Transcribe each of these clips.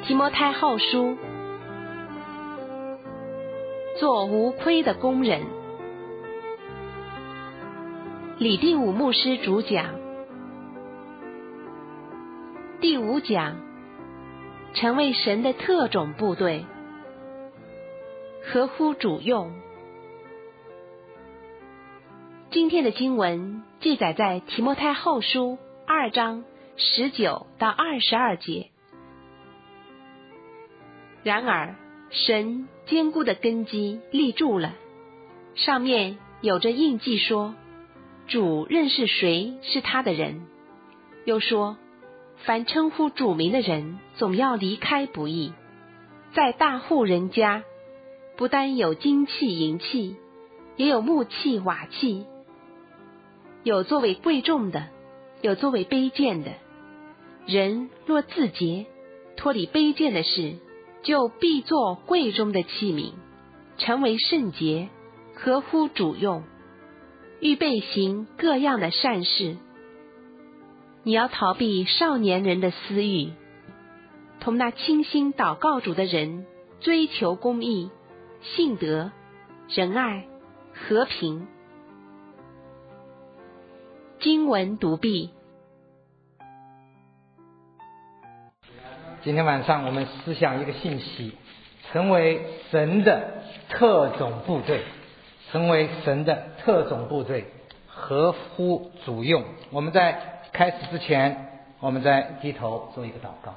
提摩太后书，做无亏的工人。李定武牧师主讲。第5讲，成为神的特种部队，合乎主用。今天的经文记载在提摩太后书2章19到22节。然而神坚固的根基立住了，上面有着印记说，主认识谁是他的人，又说凡称呼主名的人总要离开不义。在大户人家，不单有金器银器，也有木器瓦器，有作为贵重的，有作为卑贱的。人若自洁，脱离卑贱的事，就必作贵重的器皿，成为圣洁，合乎主用，预备行各样的善事。你要逃避少年人的私欲，同那倾心祷告主的人追求公义、信德、仁爱、和平。经文读毕。 今天晚上我们思想一个信息，成为神的特种部队，成为神的特种部队，合乎主用。我们在开始之前，我们再低头做一个祷告。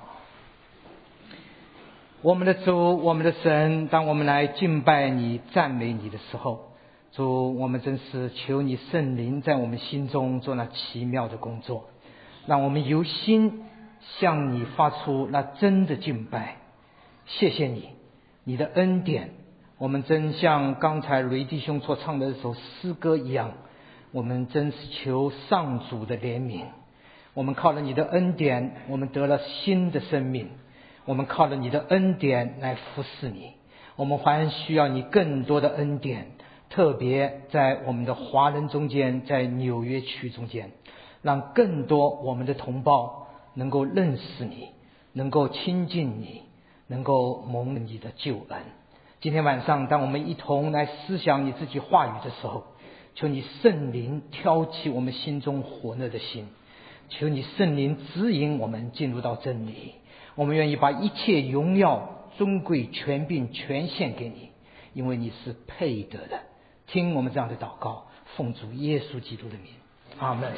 我们的主，我们的神，当我们来敬拜你、赞美你的时候，主，我们真是求你圣灵在我们心中做那奇妙的工作，让我们由心向你发出那真的敬拜。谢谢你，你的恩典，我们真像刚才雷弟兄所唱的这首诗歌一样，我们真是求上主的怜悯。我们靠了你的恩典，我们得了新的生命，我们靠了你的恩典来服侍你。我们还需要你更多的恩典，特别在我们的华人中间，在纽约区中间，让更多我们的同胞能够认识你，能够亲近你，能够蒙你的救恩。今天晚上当我们一同来思想你自己话语的时候，求你圣灵挑起我们心中火热的心，求你圣灵指引我们进入到真理。我们愿意把一切荣耀、尊贵、权柄全献给你，因为你是配得的。听我们这样的祷告，奉主耶稣基督的名，阿们。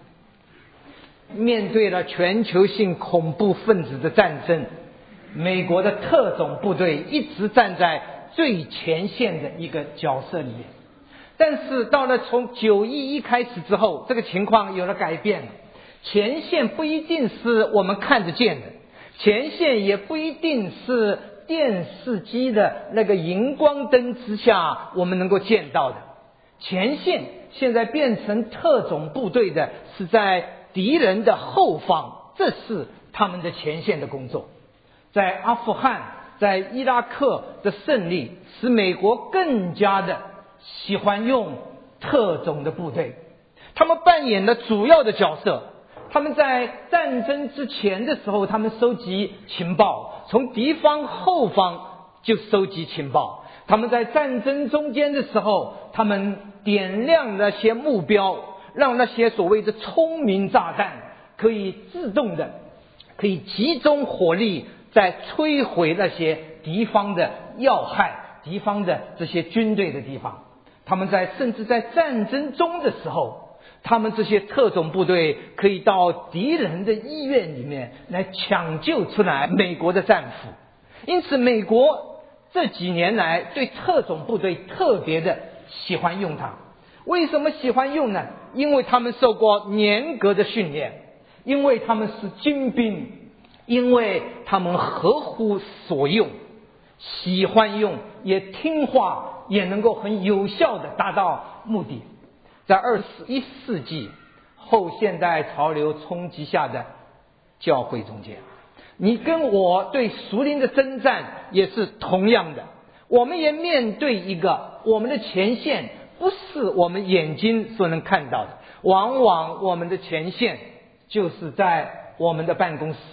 面对了全球性恐怖分子的战争，美国的特种部队一直站在最前线的一个角色里面。但是到了从911开始之后，这个情况有了改变了。前线不一定是我们看得见的，前线也不一定是电视机的那个荧光灯之下我们能够见到的。前线现在变成特种部队的是在敌人的后方，这是他们的前线的工作。在阿富汗、在伊拉克的胜利，使美国更加的喜欢用特种的部队，他们扮演了主要的角色。他们在战争之前的时候，他们收集情报，从敌方后方就收集情报。他们在战争中间的时候，他们点亮那些目标，让那些所谓的聪明炸弹可以自动的，可以集中火力在摧毁那些敌方的要害、敌方的这些军队的地方。他们甚至在战争中的时候，他们这些特种部队可以到敌人的医院里面来抢救出来美国的战俘。因此美国这几年来对特种部队特别的喜欢用它。为什么喜欢用呢？因为他们受过严格的训练，因为他们是精兵，因为他们合乎所用，喜欢用，也听话，也能够很有效的达到目的。在21世纪后现代潮流冲击下的教会中间，你跟我对属灵的征战也是同样的。我们也面对一个我们的前线不是我们眼睛所能看到的，往往我们的前线就是在我们的办公室，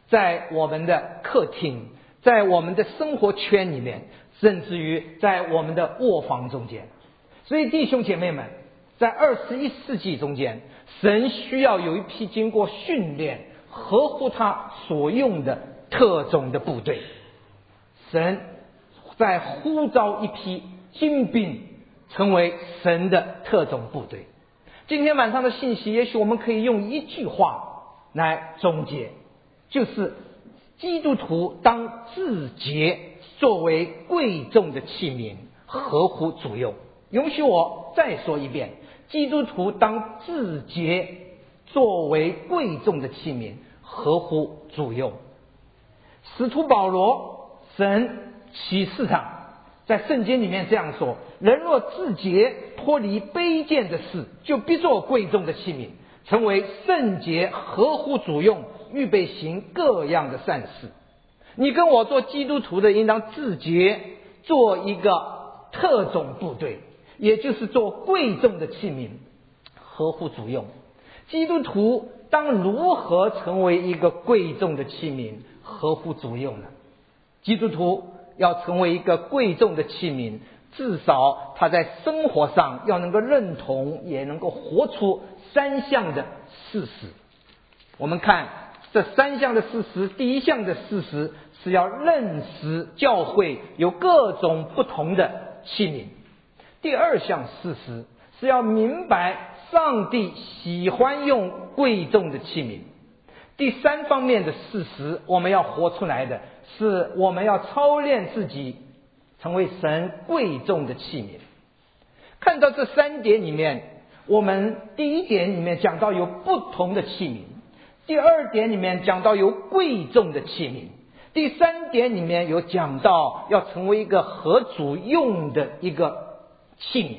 在我们的客厅，在我们的生活圈里面，甚至于在我们的卧房中间。所以弟兄姐妹们，在21世纪中间，神需要有一批经过训练、合乎他所用的特种的部队。神在呼召一批精兵，成为神的特种部队。今天晚上的信息，也许我们可以用一句话来总结，就是基督徒当自洁，作为贵重的器皿，合乎主用。允许我再说一遍，基督徒当自洁，作为贵重的器皿，合乎主用。使徒保罗，神启示他，在圣经里面这样说：人若自洁，脱离卑贱的事，就必做贵重的器皿，成为圣洁，合乎主用，预备行各样的善事。你跟我做基督徒的，应当自洁，做一个特种部队，也就是做贵重的器皿，合乎主用。基督徒当如何成为一个贵重的器皿，合乎主用呢？基督徒要成为一个贵重的器皿，至少他在生活上要能够认同，也能够活出3项的事实。我们看这3项的事实，第一项的事实是要认识教会有各种不同的器皿。第2项事实是要明白上帝喜欢用贵重的器皿。第3方面的事实，我们要活出来的是，我们要操练自己成为神贵重的器皿。看到这3点里面，我们第1点里面讲到有不同的器皿，第2点里面讲到有贵重的器皿，第3点里面有讲到要成为一个合主用的一个器皿。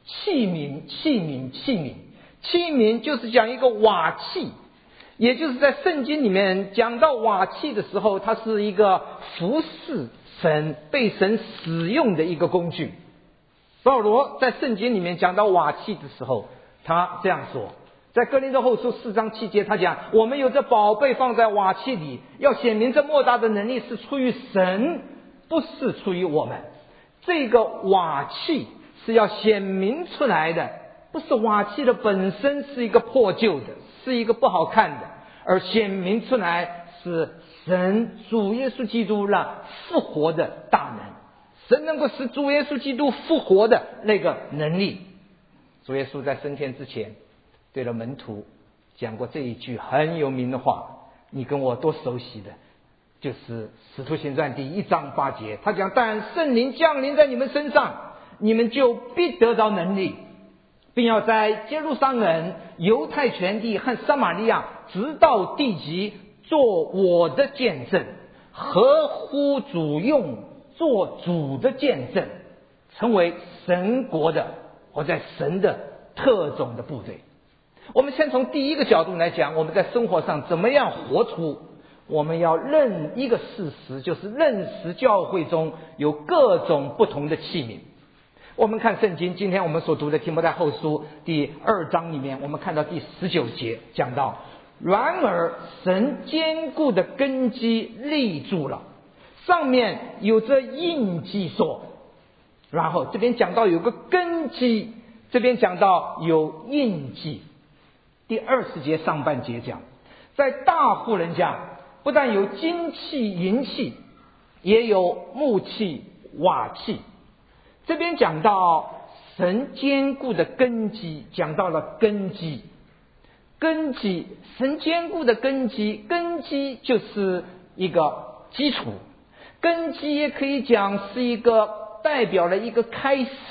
器皿就是讲一个瓦器，也就是在圣经里面讲到瓦器的时候，它是一个服侍神、被神使用的一个工具。保罗在圣经里面讲到瓦器的时候，他这样说，在哥林多后书4章7节，他讲：我们有这宝贝放在瓦器里，要显明这莫大的能力是出于神，不是出于我们。这个瓦器是要显明出来的，不是瓦器的本身是一个破旧的，是一个不好看的，而显明出来是神主耶稣基督那复活的大能，神能够使主耶稣基督复活的那个能力。主耶稣在升天之前对了门徒讲过这一句很有名的话，你跟我多熟悉的，就是使徒行传第1章8节，他讲：但圣灵降临在你们身上，你们就必得着能力，并要在耶路撒冷、犹太全地和撒玛利亚直到地极做我的见证，合乎主用，做主的见证，成为神国的或在神的特种的部队。我们先从第1个角度来讲，我们在生活上怎么样活出，我们要认一个事实，就是认识教会中有各种不同的器皿。我们看圣经，今天我们所读的提摩太后书第2章里面，我们看到第19节讲到：然而神坚固的根基立住了，上面有着印记说。然后这边讲到有个根基，这边讲到有印记。第20节上半节讲，在大户人家不但有金器银器，也有木器瓦器。这边讲到神坚固的根基，讲到了根基。神坚固的根基就是一个基础，根基也可以讲是一个代表了一个开始，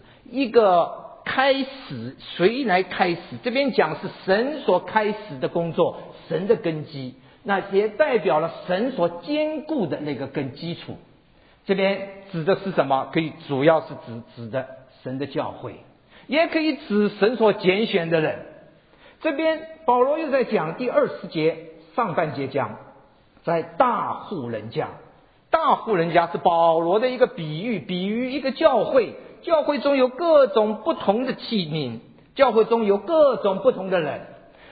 谁来开始？这边讲是神所开始的工作，神的根基，那也代表了神所坚固的那个根基础。这边指的是什么？可以主要是指的神的教会，也可以指神所拣选的人。这边保罗又在讲第20节上半节讲，在大户人家。大户人家是保罗的一个比喻一个教会，教会中有各种不同的器皿，教会中有各种不同的人。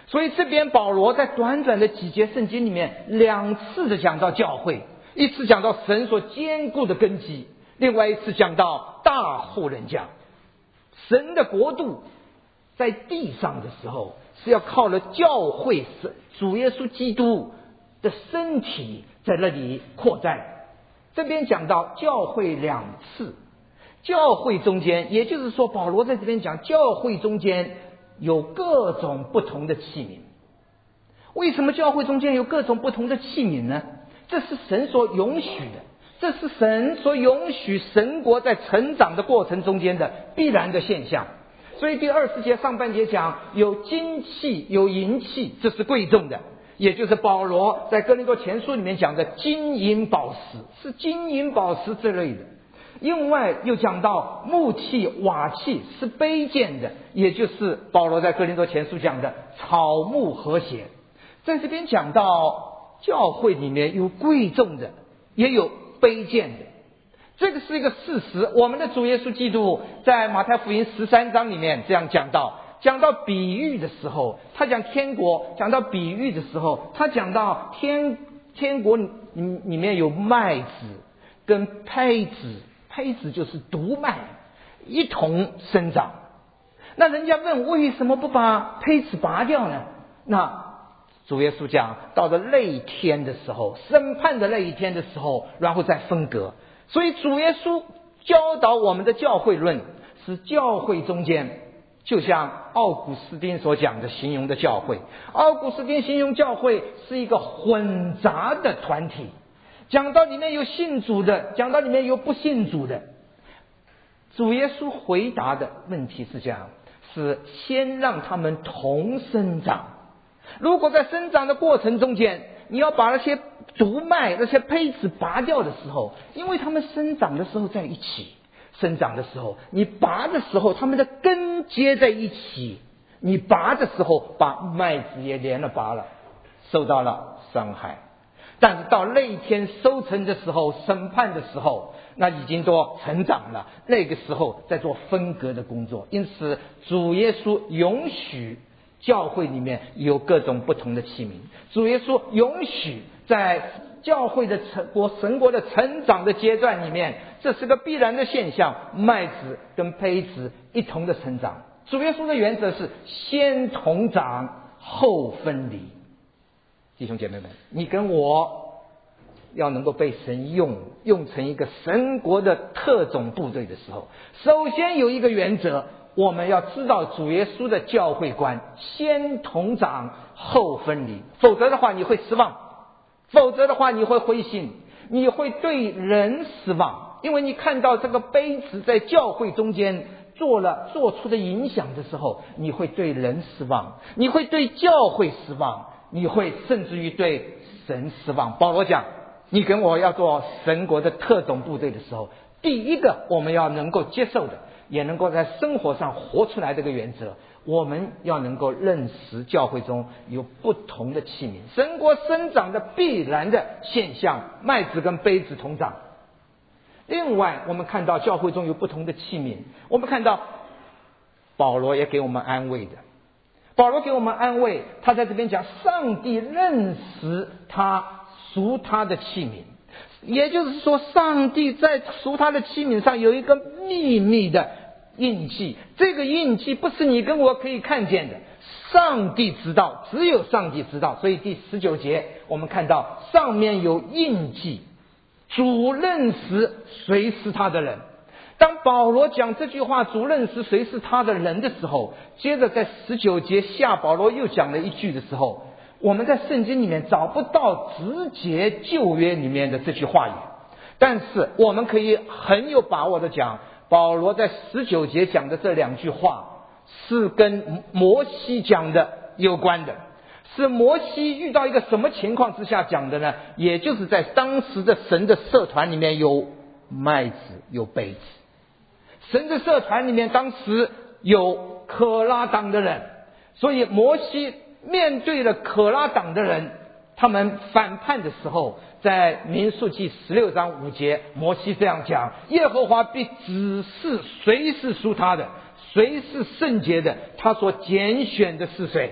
所以这边保罗在短短的几节圣经里面2次的讲到教会，一次讲到神所坚固的根基，另外一次讲到大户人家。神的国度在地上的时候是要靠了教会，主耶稣基督的身体在那里扩展。这边讲到教会2次，教会中间，也就是说保罗在这边讲教会中间有各种不同的器皿。为什么教会中间有各种不同的器皿呢？这是神所允许的，这是神所允许神国在成长的过程中间的必然的现象。所以第20节上半节讲有金器有银器，这是贵重的，也就是保罗在哥林多前书里面讲的金银宝石，是金银宝石之类的。另外又讲到木器瓦器是卑贱的，也就是保罗在哥林多前书讲的草木和谐。在这边讲到教会里面有贵重的也有卑贱的，这个是一个事实。我们的主耶稣基督在马太福音13章里面这样讲到比喻的时候，他讲天国，讲到比喻的时候，他讲到天国里面有麦子跟胚子，胚子就是毒麦一同生长。那人家问为什么不把胚子拔掉呢？那主耶稣讲到了那一天的时候，审判的那一天的时候，然后再分割。所以主耶稣教导我们的教会论是教会中间，就像奥古斯丁所讲的形容的教会，奥古斯丁形容教会是一个混杂的团体，讲到里面有信主的，讲到里面有不信主的。主耶稣回答的问题是这样，是先让他们同生长。如果在生长的过程中间，你要把那些毒麦那些胚子拔掉的时候，因为他们生长的时候在一起，生长的时候你拔的时候他们的根接在一起，你拔的时候把麦子也连了拔了，受到了伤害。但是到那一天收成的时候，审判的时候，那已经都成长了，那个时候在做分割的工作。因此主耶稣允许教会里面有各种不同的器皿，主耶稣允许在教会的神国的成长的阶段里面，这是个必然的现象，麦子跟胚子一同的成长。主耶稣的原则是先同长后分离。弟兄姐妹们，你跟我要能够被神用成一个神国的特种部队的时候，首先有一个原则，我们要知道主耶稣的教会观，先同长后分离。否则的话你会失望，否则的话你会灰心，你会对人失望。因为你看到这个杯子在教会中间做出的影响的时候，你会对人失望，你会对教会失望，你会甚至于对神失望。保罗讲你跟我要做神国的特种部队的时候，第一个我们要能够接受的，也能够在生活上活出来这个原则，我们要能够认识教会中有不同的器皿，神国生长的必然的现象，麦子跟杯子同长。另外我们看到教会中有不同的器皿，我们看到保罗也给我们安慰的，保罗给我们安慰，他在这边讲上帝认识他属他的器皿，也就是说上帝在属他的器皿上有一个秘密的印记，这个印记不是你跟我可以看见的，上帝知道，只有上帝知道。所以第19节我们看到上面有印记，主认识谁是他的人。当保罗讲这句话主认识谁是他的人的时候，接着在19节下保罗又讲了一句的时候，我们在圣经里面找不到直接旧约里面的这句话语，但是我们可以很有把握的讲，保罗在19节讲的这2句话是跟摩西讲的有关的，是摩西遇到一个什么情况之下讲的呢？也就是在当时的神的社团里面有麦子有杯子，神的社团里面当时有可拉党的人，所以摩西面对了可拉党的人，他们反叛的时候，在民数记16章5节，摩西这样讲，耶和华必指示谁是属他的，谁是圣洁的，他所拣选的是谁。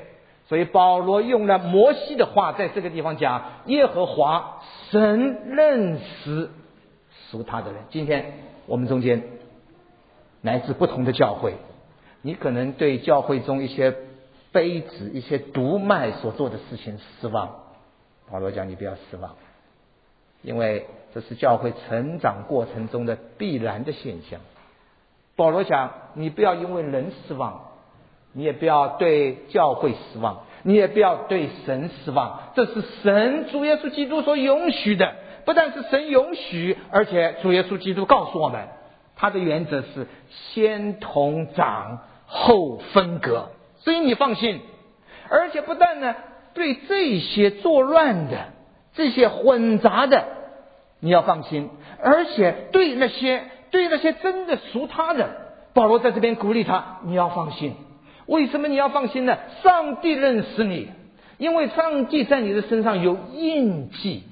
所以保罗用了摩西的话，在这个地方讲，耶和华神认识属他的人。今天我们中间来自不同的教会，你可能对教会中一些杯子、一些督脉所做的事情失望。保罗讲，你不要失望，因为这是教会成长过程中的必然的现象。保罗讲，你不要因为人失望，你也不要对教会失望，你也不要对神失望。这是神主耶稣基督所允许的，不但是神允许，而且主耶稣基督告诉我们，他的原则是先同长后分隔。所以你放心，而且不但呢对这些作乱的、这些混杂的你要放心，而且对那些真的属他的，保罗在这边鼓励他，你要放心。为什么你要放心呢？上帝认识你，因为上帝在你的身上有印记。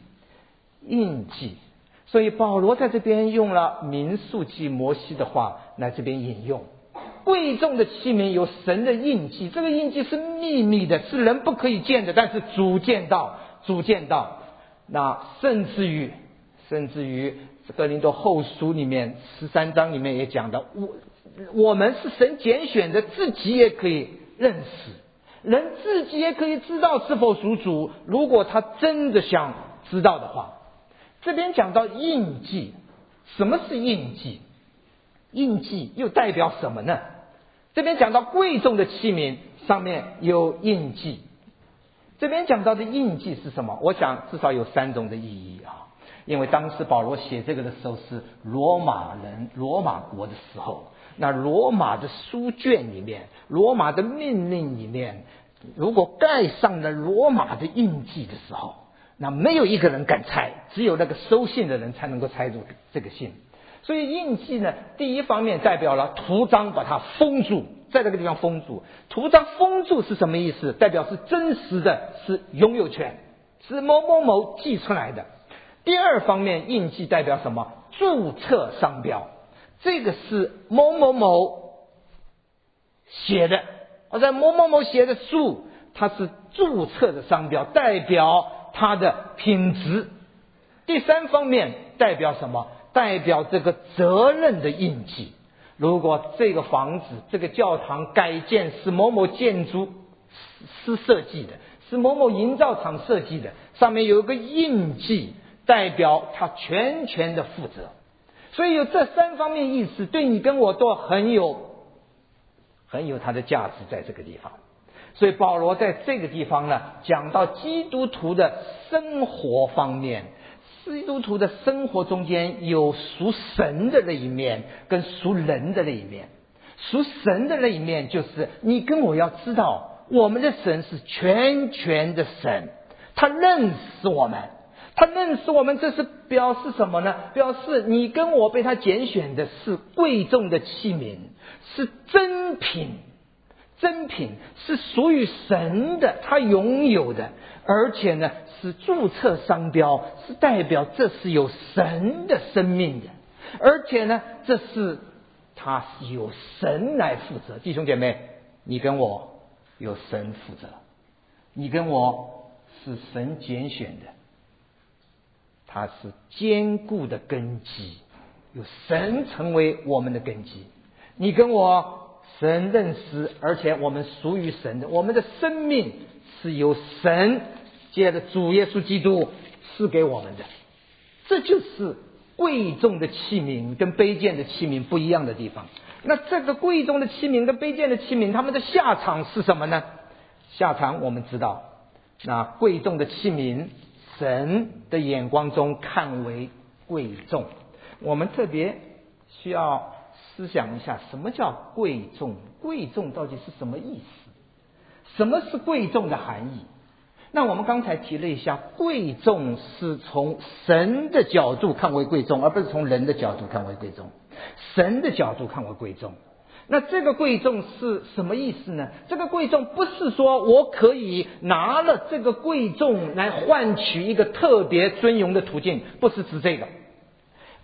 所以保罗在这边用了民数记摩西的话来这边引用，贵重的器皿有神的印记，这个印记是秘密的，是人不可以见的，但是主见到。那甚至于哥林多后书里面13章里面也讲的，我们是神拣选的，自己也可以认识，人自己也可以知道是否属主，如果他真的想知道的话。这边讲到印记，什么是印记？印记又代表什么呢？这边讲到贵重的器皿上面有印记，这边讲到的印记是什么？我想至少有3种的意义啊。因为当时保罗写这个的时候是罗马国的时候，那罗马的书卷里面、罗马的命令里面，如果盖上了罗马的印记的时候，那没有一个人敢拆，只有那个收信的人才能够拆住这个信。所以印记呢，第一方面代表了图章把它封住，在这个地方封住。图章封住是什么意思？代表是真实的，是拥有权，是某某某寄出来的。第二方面，印记代表什么？注册商标，这个是某某某写的，而在某某某写的书，它是注册的商标，代表它的品质。第三方面代表什么？代表这个责任的印记。如果这个房子、这个教堂改建是某某建筑师设计的，是某某营造厂设计的，上面有一个印记，代表他全权的负责。所以有这3方面意思，对你跟我都很有它的价值在这个地方。所以保罗在这个地方呢，讲到基督徒的生活方面，基督徒的生活中间有属神的那一面跟属人的那一面。属神的那一面就是你跟我要知道，我们的神是全权的神，他认识我们，这是表示什么呢？表示你跟我被他拣选的是贵重的器皿，是真品，是属于神的，他拥有的，而且呢是注册商标，是代表这是有神的生命的，而且呢这是他是由神来负责。弟兄姐妹，你跟我有神负责，你跟我是神拣选的，它是坚固的根基，有神成为我们的根基。你跟我神认识，而且我们属于神的，我们的生命是由神借着主耶稣基督赐给我们的。这就是贵重的器皿跟卑贱的器皿不一样的地方。那这个贵重的器皿跟卑贱的器皿，他们的下场是什么呢？下场我们知道，那贵重的器皿神的眼光中看为贵重。我们特别需要思想一下，什么叫贵重？贵重到底是什么意思？什么是贵重的含义？那我们刚才提了一下，贵重是从神的角度看为贵重，而不是从人的角度看为贵重。神的角度看为贵重。那这个贵重是什么意思呢？这个贵重不是说我可以拿了这个贵重来换取一个特别尊荣的途径，不是指这个。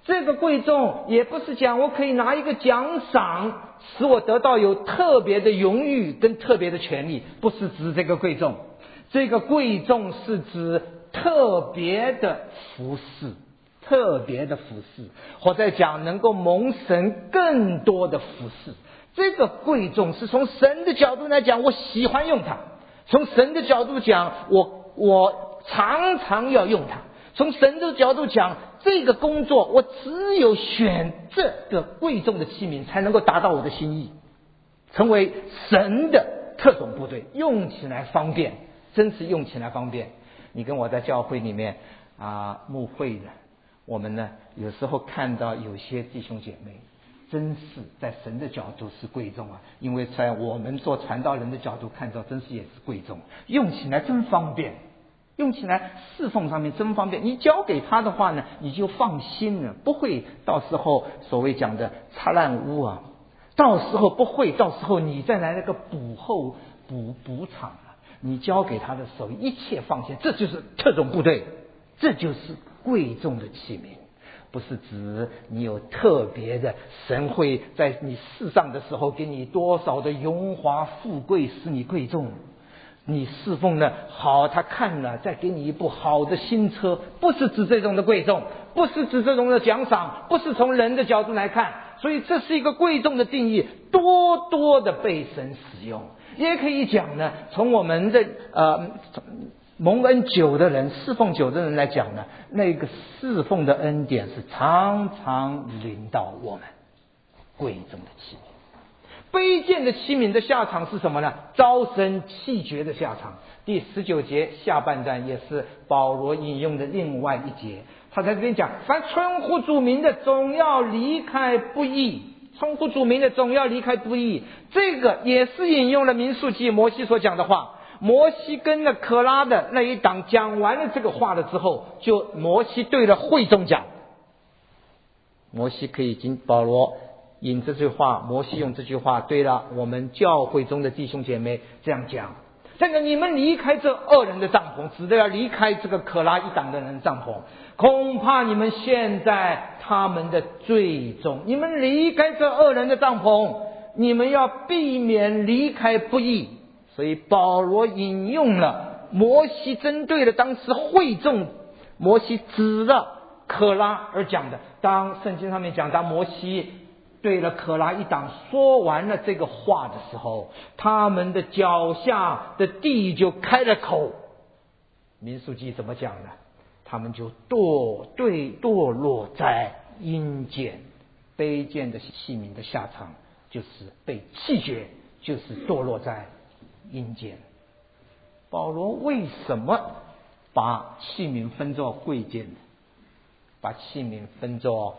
这个贵重也不是讲我可以拿一个奖赏使我得到有特别的荣誉跟特别的权利，不是指这个贵重。这个贵重是指特别的服侍，特别的服侍，或者讲能够蒙神更多的服侍。这个贵重是从神的角度来讲，我喜欢用它；从神的角度讲，我常常要用它；从神的角度讲，这个工作我只有选这个贵重的器皿才能够达到我的心意，成为神的特种部队，用起来方便，真是用起来方便。你跟我在教会里面牧会的，我们呢有时候看到有些弟兄姐妹真是在神的角度是贵重啊，因为在我们做传道人的角度看到，真是也是贵重，用起来真方便，用起来侍奉上面真方便。你交给他的话呢，你就放心了，不会到时候所谓讲的擦烂污啊，到时候不会，到时候你再来那个补偿了。你交给他的时候，一切放心，这就是特种部队，这就是贵重的器皿。不是指你有特别的，神会在你世上的时候给你多少的荣华富贵使你贵重，你侍奉了好，他看了再给你一部好的新车，不是指这种的贵重，不是指这种的奖赏，不是从人的角度来看。所以这是一个贵重的定义，多多的被神使用。也可以讲呢，从我们的蒙恩久的人，侍奉久的人来讲呢，那个侍奉的恩典是常常临到我们。贵重的器皿，卑贱的器皿的下场是什么呢？招生弃绝的下场。第19节下半段也是保罗引用的另外一节，他在这边讲，凡称呼主名的总要离开不义，称呼主名的总要离开不义。这个也是引用了民数记摩西所讲的话。摩西跟了可拉的那一党讲完了这个话了之后，就摩西对了会众讲，摩西可以经保罗引这句话，摩西用这句话对了我们教会中的弟兄姐妹这样讲，这个你们离开这恶人的帐篷，指的要离开这个可拉一党的人的帐篷，恐怕你们陷在他们的罪中。你们离开这恶人的帐篷，你们要避免离开不义。所以保罗引用了摩西针对了当时会众，摩西指了可拉而讲的。当圣经上面讲，当摩西对了可拉一党说完了这个话的时候，他们的脚下的地就开了口。民数记怎么讲呢？他们就堕落在阴间。卑贱的器皿的下场就是被弃绝，就是堕落在阴间。保罗为什么把器皿分作贵贱的，把器皿分作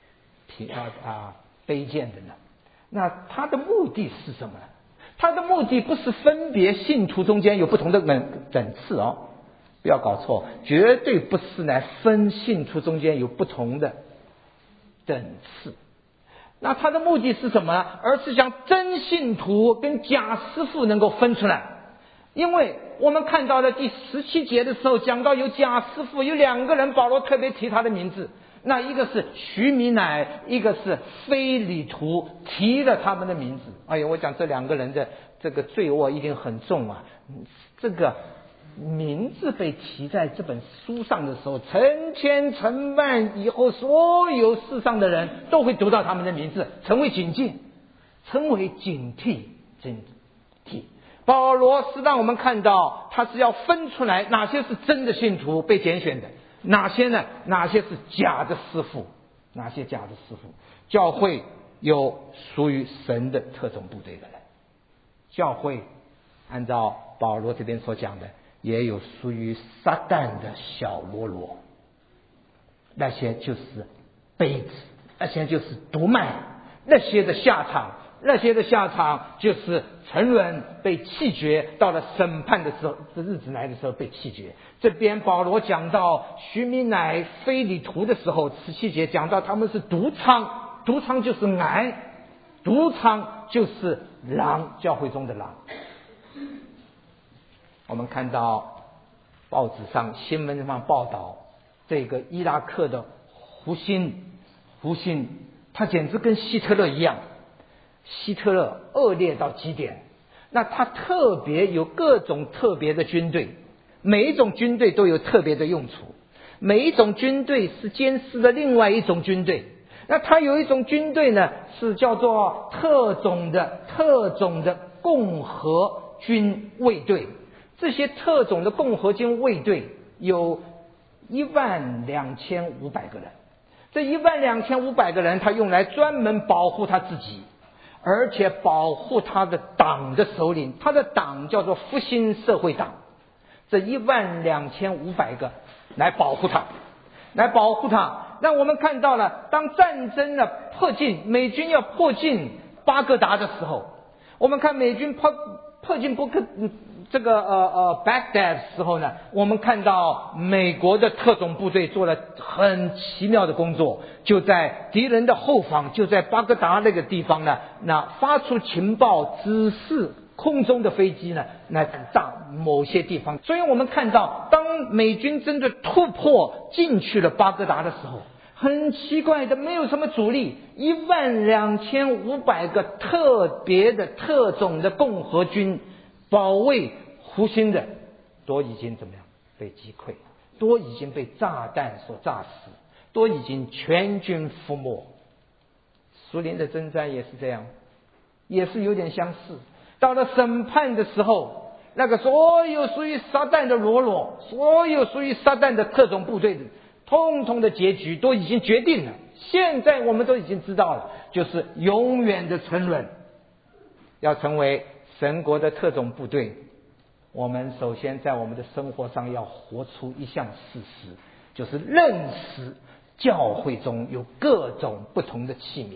卑贱的呢？那他的目的是什么呢？他的目的不是分别信徒中间有不同的等次哦，不要搞错，绝对不是来分信徒中间有不同的等次。那他的目的是什么呢？而是将真信徒跟假师傅能够分出来。因为我们看到了第17节的时候讲到有假师傅，有2个人，保罗特别提他的名字，那一个是徐米乃，一个是非里图，提了他们的名字。哎呀，我讲这2个人的这个罪恶一定很重啊。这个名字被提在这本书上的时候，成千成万以后所有世上的人都会读到他们的名字，成为警惕，保罗是让我们看到他是要分出来哪些是真的信徒被拣选的，哪些是假的师傅，教会有属于神的特种部队的人，教会按照保罗这边所讲的也有属于撒旦的小喽啰，那些就是杯子，那些就是毒卖，那些的下场就是沉沦，被弃绝，到了审判的时候，这日子来的时候被弃绝。这边保罗讲到徐米乃、非里图的时候，17节讲到他们是毒娼，毒娼就是癌，毒娼就是狼，教会中的狼。我们看到报纸上新闻上报道，这个伊拉克的胡辛胡信他简直跟希特勒一样，希特勒恶劣到极点，那他特别有各种特别的军队，每一种军队都有特别的用处，每一种军队是监视的另外一种军队。那他有一种军队呢，是叫做特种的共和军卫队。这些特种的共和军卫队有12500个人，这12500个人他用来专门保护他自己，而且保护他的党的首领，他的党叫做复兴社会党。这12500个来保护他。那我们看到了，当战争的迫近，美军要迫近巴格达的时候，我们看美军迫近Baghdad 的时候呢，我们看到美国的特种部队做了很奇妙的工作，就在敌人的后方，就在巴格达那个地方呢，那发出情报指示空中的飞机呢来炸某些地方。所以我们看到，当美军真的突破进去了巴格达的时候，很奇怪的，没有什么阻力，12500个特别的特种的共和军保卫胡兴的都已经怎么样被击溃，都已经被炸弹所炸死，都已经全军覆没。苏联的征战也是这样，也是有点相似。到了审判的时候，那个所有属于撒旦的喽啰，所有属于撒旦的特种部队的通通的结局都已经决定了，现在我们都已经知道了，就是永远的沉沦。要成为神国的特种部队，我们首先在我们的生活上要活出一项事实，就是认识教会中有各种不同的器皿，